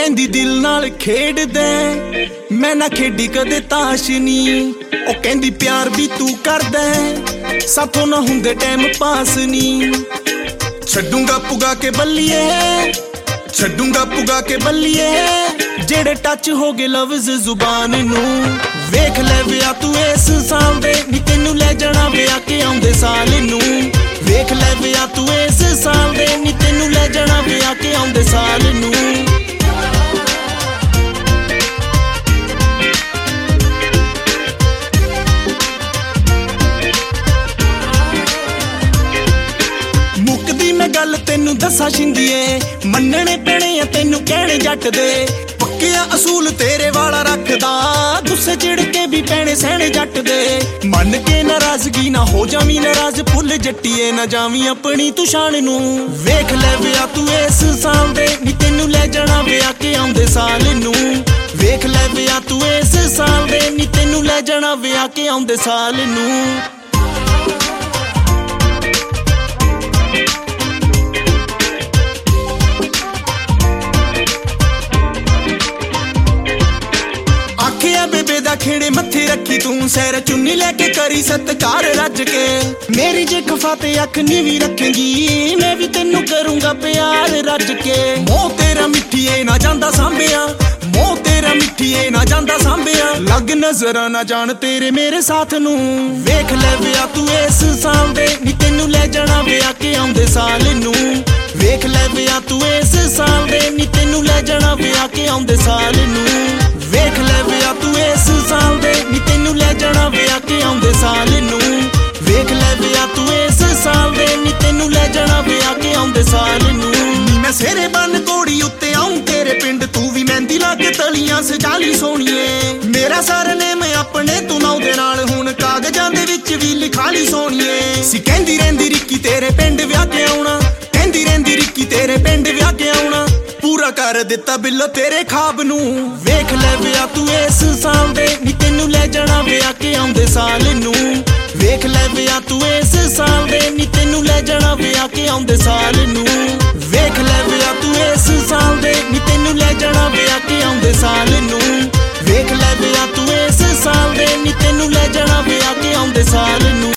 ਕਹਿੰਦੀ ਦਿਲ ਨਾਲ ਖੇਡਦਾ ਮੈਂ ਨਾ ਖੇਡੀ ਕਦੇ ਤਾਸ਼ ਨੀ। ਉਹ ਕਹਿੰਦੀ ਪਿਆਰ ਵੀ ਤੂੰ ਕਰਦਾ ਸਾਥੋਂ ਨਾ ਹੁੰਦੇ ਟਾਈਮ ਪਾਸ ਨੀ। ਛੱਡੂੰਗਾ ਪੁਗਾ ਕੇ ਬੱਲੀਏ, ਛੱਡੂੰਗਾ ਪੁਗਾ ਕੇ ਬੱਲੀਏ ਜਿਹੜੇ ਟੱਚ ਹੋ ਗਏ ਲਫ਼ਜ਼ ਜ਼ੁਬਾਨ ਨੂੰ। ਵੇਖ ਲੈ ਵਿਆਹ ਤੂੰ ਇਸ ਸਾਲ ਦੇ ਨੀ ਤੈਨੂੰ ਲੈ ਜਾਣਾ ਵਿਆਹ ਕੇ ਆਉਂਦੇ ਸਾਲ ਨੂੰ। ਵੇਖ ਲੈ ਵਿਆਹ ਤੂੰ ਇਸ ਸਾਲ ਦੇ ਨੀ ਤੈਨੂੰ ਲੈ ਜਾਣਾ ਵਿਆਹ ਕੇ ਆਉਂਦੇ ਸਾਲ ਨੂੰ। ਮੈਂ ਗੱਲ ਤੈਨੂੰ ਦੱਸਾਂ ਸ਼ਿੰਦੀਏ ਮੰਨਣੇ ਪੈਣੇ ਆ ਤੈਨੂੰ ਕਹਿਣੇ ਜੱਟ ਦੇ। ਪੱਕਿਆ ਅਸੂਲ ਤੇਰੇ ਵਾਲਾ ਰੱਖਦਾ ਗੁੱਸੇ ਚਿੜ ਕੇ ਵੀ ਪੈਣੇ ਸਹਿਣੇ ਜੱਟ ਦੇ। ਮੰਨ ਕੇ ਨਾਰਾਜ਼ਗੀ ਨਾ ਹੋ ਜਾਵੀਂ ਨਾਰਾਜ਼ ਭੁੱਲ ਜੱਟੀਏ ਨਾ ਜਾਵੀਂ ਆਪਣੀ ਤੂੰ ਸ਼ਾਨ ਨੂੰ। ਵੇਖ ਲੈ ਵਿਆਹ ਤੂੰ ਇਸ ਸਾਲ ਦੇ ਨੀ ਤੈਨੂੰ ਲੈ ਜਾਣਾ ਵਿਆਹ ਕੇ ਆਉਂਦੇ ਸਾਲ ਨੂੰ। ਵੇਖ ਲੈ ਵਿਆਹ ਤੂੰ ਇਸ ਸਾਲ ਦੇ ਨੀ ਤੈਨੂੰ ਲੈ ਜਾਣਾ ਵਿਆਹ ਕੇ ਆਉਂਦੇ ਸਾਲ ਨੂੰ। ਬੇਬੇ ਦਾ ਖੇੜੇ ਮੱਥੇ ਰੱਖੀ ਤੂੰ ਸੈਰ ਚੁੰਨੀ ਲੈ ਕੇ ਕਰੀ ਸਤਕਾਰ ਰੱਜ ਕੇ। ਮੇਰੀ ਜੇ ਖਫਾ ਤੇ ਅੱਖ ਨੀਵੀਂ ਰੱਖੇਗੀ ਮੈਂ ਵੀ ਤੈਨੂੰ ਕਰੂੰਗਾ ਪਿਆਰ ਰੱਜ ਕੇ। ਮੋਹ ਤੇਰਾ ਮਿੱਠੀਏ ਨਾ ਜਾਂਦਾ ਸਾਂਭਿਆ, ਮੋਹ ਤੇਰਾ ਮਿੱਠੀਏ ਨਾ ਜਾਂਦਾ ਸਾਂਭਿਆ। ਲੱਗ ਨਜ਼ਰਾਂ ਨਾ ਜਾਣ ਤੇਰੇ ਮੇਰੇ ਸਾਥ ਨੂੰ। ਵੇਖ ਲੈ ਵਿਆਹ ਤੂੰ ਇਸ ਸਾਲ ਦੇ ਨੀ ਤੈਨੂੰ ਲੈ ਜਾਣਾ ਵਿਆਹ ਕੇ ਆਉਂਦੇ ਸਾਲ ਨੂੰ। ਵੇਖ ਲੈ ਵਿਆਹ ਤੂੰ ਇਸ ਸਾਲ ਦੇ ਨੀ ਤੈਨੂੰ ਲੈ ਜਾਣਾ ਵਿਆਹ ਕੇ ਆਉਂਦੇ ਸਾਲ ਨੂੰ। ਵੇਖ ਲੈ ਵਿਆਹ ਤੂੰ ਇਸ ਸਾਲ ਦੇ ਨੀ ਤੈਨੂੰ ਲੈ ਜਾਣਾ ਵਿਆਹ ਕੇ ਆਉਂਦੇ ਸਾਲ ਨੂੰ। ਵੇਖ ਲੈ ਵਿਆਹ ਤੂੰ ਇਸ ਸਾਲ ਦੇ ਨੀ ਤੈਨੂੰ ਲੈ ਜਾਣਾ ਵਿਆਹ ਕੇ ਆਉਂਦੇ ਸਾਲ ਨੂੰ। ਨੀ ਮੈਂ ਸਿਰੇ ਬੰਨ ਘੋੜੀ ਉੱਤੇ ਆਉਂ ਤੇਰੇ ਪਿੰਡ ਤੂੰ ਵੀ ਮਹਿੰਦੀ ਲਾ ਕੇ ਤਲੀਆਂ ਸਜਾ ਲਈ ਸੋਹਣੀਏ। ਮੇਰਾ ਸਰਨੇਮ ਆਪਣੇ ਤੂੰ ਨਾਉ ਦੇ ਨਾਲ ਹੁਣ ਕਾਗਜ਼ਾਂ ਦੇ ਵਿੱਚ ਵੀ ਲਿਖਾ ਲਈ ਸੋਹਣੀਏ। ਸੀ ਕਹਿੰਦੀ ਰਹਿੰਦੀ ਰਿੱਕੀ ਤੇਰੇ ਪਿੰਡ ਵਿਆਹ ਕੇ ਆਉਣਾ, ਕਹਿੰਦੀ ਰਹਿੰਦੀ ਰਿੱਕੀ ਤੇਰੇ ਪਿੰਡ ਵਿਆਹ ਕੇ ਆਉਣਾ। ਪੂਰਾ ਕਰ ਦਿੱਤਾ ਬਿੱਲੋ ਤੇਰੇ ਖਾਬ ਨੂੰ। ਵੇਖ ਲੈ ਵਿਆਹ ਤੂੰ ਇਸ ਸਾਲ ਦੇ ਨੀ ਤੈਨੂੰ ਲੈ ਜਾਣਾ ਵਿਆਹ ਕੇ ਆਉਂਦੇ ਸਾਲ ਨੂੰ। ਵੇਖ ਲੈ ਵਿਆਹ ਤੂੰ ਇਸ ਸਾਲ ਦੇ ਨੀ ਤੈਨੂੰ ਲੈ ਜਾਣਾ ਵਿਆਹ ਕੇ ਆਉਂਦੇ ਸਾਲ ਨੂੰ। ਵੇਖ ਲੈ ਵਿਆਹ ਤੂੰ ਇਸ ਸਾਲ ਦੇ ਨੀ ਤੈਨੂੰ ਲੈ ਜਾਣਾ ਵਿਆਹ ਕੇ ਆਉਂਦੇ ਸਾਲ ਨੂੰ। ਵੇਖ ਲੈ ਵਿਆਹ ਤੂੰ ਇਸ ਸਾਲ ਦੇ ਨੀ ਤੈਨੂੰ ਲੈ ਜਾਣਾ ਵਿਆਹ ਕੇ ਆਉਂਦੇ ਸਾਲ ਨੂੰ।